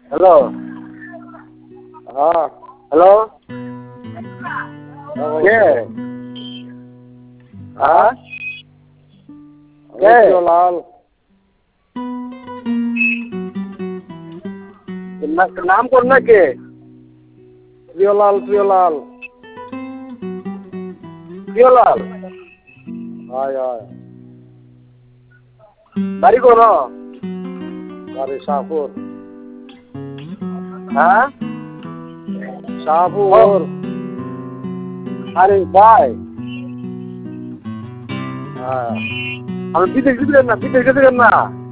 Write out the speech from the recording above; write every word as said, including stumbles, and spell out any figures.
Hello. হ্যাঁ। Hello. কে? হ্যাঁ? কে? লাল। নাম কোন না কে? প্রিয়লাল প্রিয়লাল। প্রিয়লাল। হয় হয়। বাড়ি কোন? বাড়ি শাহপুর। হ্যাঁ? শাহপুর। আরে ভাই, হ্যাঁ। আমি বিদেশ গেছিলেন না, বিদেশ গেছিলেন না।